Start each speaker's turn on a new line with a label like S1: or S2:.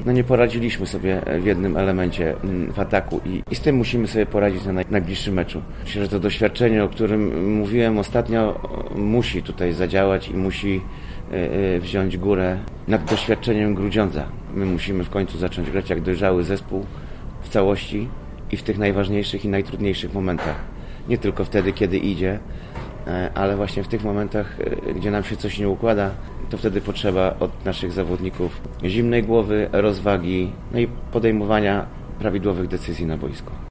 S1: nie poradziliśmy sobie w jednym elemencie w ataku i z tym musimy sobie poradzić na najbliższym meczu. Myślę, że to doświadczenie, o którym mówiłem ostatnio, musi tutaj zadziałać i musi wziąć górę nad doświadczeniem Grudziądza. My musimy w końcu zacząć grać jak dojrzały zespół w całości i w tych najważniejszych i najtrudniejszych momentach. Nie tylko wtedy, kiedy idzie, ale właśnie w tych momentach, gdzie nam się coś nie układa, to wtedy potrzeba od naszych zawodników zimnej głowy, rozwagi, no i podejmowania prawidłowych decyzji na boisku.